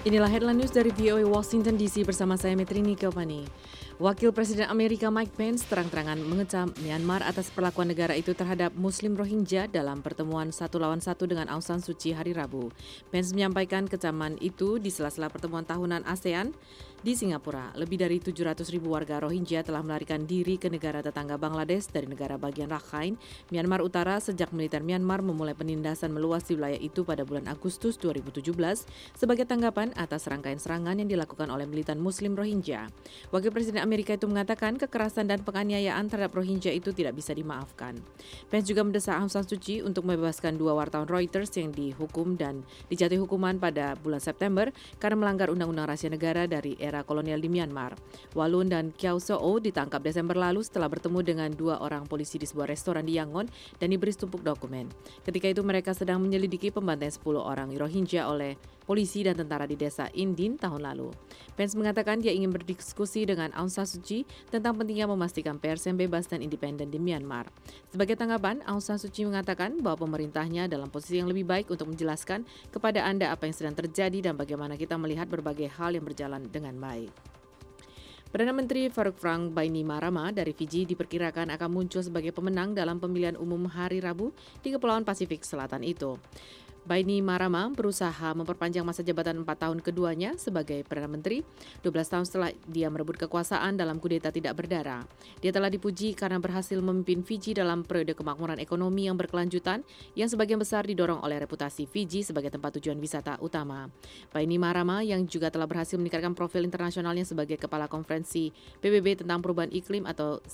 Inilah headline news dari VOA Washington DC bersama saya Metrini Giovanni. Wakil Presiden Amerika Mike Pence terang-terangan mengecam Myanmar atas perlakuan negara itu terhadap Muslim Rohingya dalam pertemuan 1-1 dengan Aung San Suu Kyi hari Rabu. Pence menyampaikan kecaman itu di sela-sela pertemuan tahunan ASEAN di Singapura. Lebih dari 700.000 warga Rohingya telah melarikan diri ke negara tetangga Bangladesh dari negara bagian Rakhine, Myanmar Utara sejak militer Myanmar memulai penindasan meluas di wilayah itu pada bulan Agustus 2017 sebagai tanggapan atas rangkaian serangan yang dilakukan oleh militan Muslim Rohingya. Wakil Presiden Amerika itu mengatakan kekerasan dan penganiayaan terhadap Rohingya itu tidak bisa dimaafkan. Pence juga mendesak Aung San Suu Kyi untuk membebaskan 2 wartawan Reuters yang dihukum dan dijatuhi hukuman pada bulan September karena melanggar undang-undang rahasia negara dari era kolonial di Myanmar. Walun dan Kyaw Soe ditangkap Desember lalu setelah bertemu dengan 2 orang polisi di sebuah restoran di Yangon dan diberi setumpuk dokumen. Ketika itu mereka sedang menyelidiki pembantaian 10 orang Rohingya oleh polisi dan tentara di desa Indin tahun lalu. Pence mengatakan dia ingin berdiskusi dengan Aung San Suu Kyi tentang pentingnya memastikan pers yang bebas dan independen di Myanmar. Sebagai tanggapan, Aung San Suu Kyi mengatakan bahwa pemerintahnya dalam posisi yang lebih baik untuk menjelaskan kepada Anda apa yang sedang terjadi dan bagaimana kita melihat berbagai hal yang berjalan dengan baik. Perdana Menteri Faruk Bainimarama dari Fiji diperkirakan akan muncul sebagai pemenang dalam pemilihan umum hari Rabu di Kepulauan Pasifik Selatan itu. Bainimarama berusaha memperpanjang masa jabatan 4 tahun keduanya sebagai Perdana Menteri, 12 tahun setelah dia merebut kekuasaan dalam kudeta tidak berdarah. Dia telah dipuji karena berhasil memimpin Fiji dalam periode kemakmuran ekonomi yang berkelanjutan yang sebagian besar didorong oleh reputasi Fiji sebagai tempat tujuan wisata utama. Bainimarama yang juga telah berhasil meningkatkan profil internasionalnya sebagai Kepala Konferensi PBB tentang Perubahan Iklim atau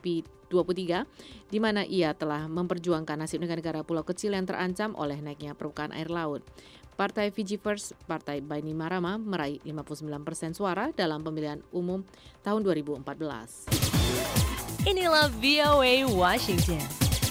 COP23, di mana ia telah memperjuangkan nasib negara-negara pulau kecil yang terancam oleh naiknya permukaan air laut. Partai Fiji First, Partai Bainimarama, meraih 59% suara dalam pemilihan umum tahun 2014. Inilah VOA Washington.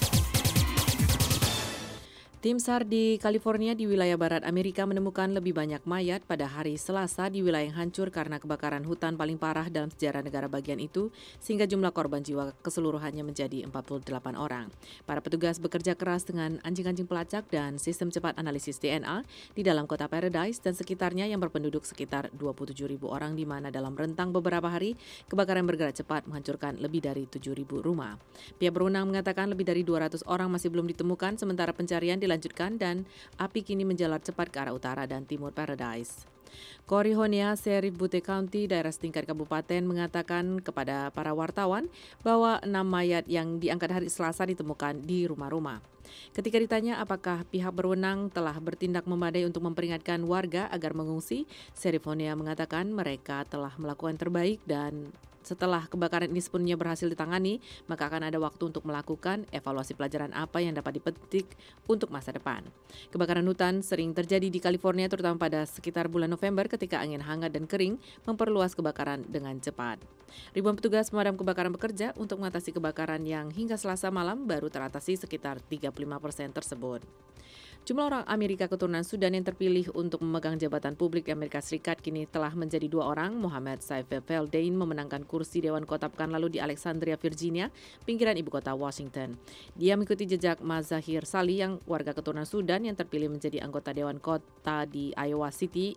Tim SAR di California di wilayah barat Amerika menemukan lebih banyak mayat pada hari Selasa di wilayah yang hancur karena kebakaran hutan paling parah dalam sejarah negara bagian itu, sehingga jumlah korban jiwa keseluruhannya menjadi 48 orang. Para petugas bekerja keras dengan anjing-anjing pelacak dan sistem cepat analisis DNA di dalam kota Paradise dan sekitarnya yang berpenduduk sekitar 27.000 orang, di mana dalam rentang beberapa hari kebakaran bergerak cepat menghancurkan lebih dari 7.000 rumah. Pihak berwenang mengatakan lebih dari 200 orang masih belum ditemukan, sementara pencarian dilanjutkan dan api kini menjalar cepat ke arah utara dan timur Paradise. Corey Honia, Sheriff Butte County, daerah setingkat kabupaten, mengatakan kepada para wartawan bahwa 6 mayat yang diangkat hari Selasa ditemukan di rumah-rumah. Ketika ditanya apakah pihak berwenang telah bertindak memadai untuk memperingatkan warga agar mengungsi, Sheriff Honia mengatakan mereka telah melakukan terbaik dan setelah kebakaran ini sepenuhnya berhasil ditangani, maka akan ada waktu untuk melakukan evaluasi pelajaran apa yang dapat dipetik untuk masa depan. Kebakaran hutan sering terjadi di California, terutama pada sekitar bulan November ketika angin hangat dan kering memperluas kebakaran dengan cepat. Ribuan petugas pemadam kebakaran bekerja untuk mengatasi kebakaran yang hingga Selasa malam baru teratasi sekitar 35% tersebut. Jumlah orang Amerika keturunan Sudan yang terpilih untuk memegang jabatan publik di Amerika Serikat kini telah menjadi 2 orang. Muhammad Saif Feldain memenangkan kursi Dewan Kota pekan lalu di Alexandria, Virginia, pinggiran ibu kota Washington. Dia mengikuti jejak Mazahir Salih yang warga keturunan Sudan yang terpilih menjadi anggota Dewan Kota di Iowa City,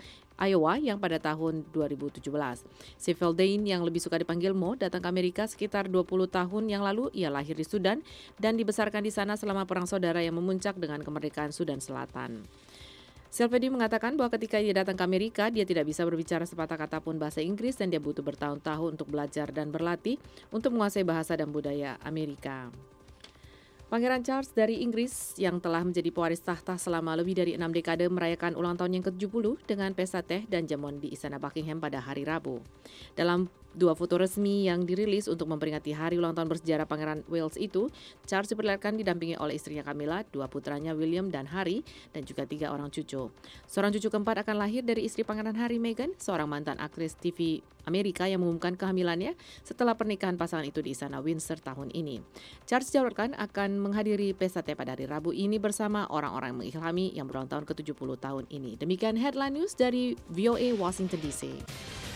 Iowa yang pada tahun 2017. Si Feldain yang lebih suka dipanggil Mo datang ke Amerika sekitar 20 tahun yang lalu. Ia lahir di Sudan dan dibesarkan di sana selama perang saudara yang memuncak dengan kemerdekaan Sudan Selatan. Feldain mengatakan bahwa ketika dia datang ke Amerika, dia tidak bisa berbicara sepatah kata pun bahasa Inggris dan dia butuh bertahun-tahun untuk belajar dan berlatih untuk menguasai bahasa dan budaya Amerika. Pangeran Charles dari Inggris yang telah menjadi pewaris tahta selama lebih dari 6 dekade merayakan ulang tahun yang ke-70 dengan pesta teh dan jamuan di Istana Buckingham pada hari Rabu. Dalam 2 foto resmi yang dirilis untuk memperingati hari ulang tahun bersejarah Pangeran Wales itu, Charles diperlihatkan didampingi oleh istrinya Camilla, 2 putranya William dan Harry, dan juga 3 orang cucu. Seorang cucu keempat akan lahir dari istri Pangeran Harry, Meghan, seorang mantan aktris TV Amerika yang mengumumkan kehamilannya setelah pernikahan pasangan itu di Istana Windsor tahun ini. Charles dijadwalkan akan menghadiri pesta teh pada hari Rabu ini bersama orang-orang yang mengilhami yang berulang tahun ke-70 tahun ini. Demikian headline news dari VOA Washington DC.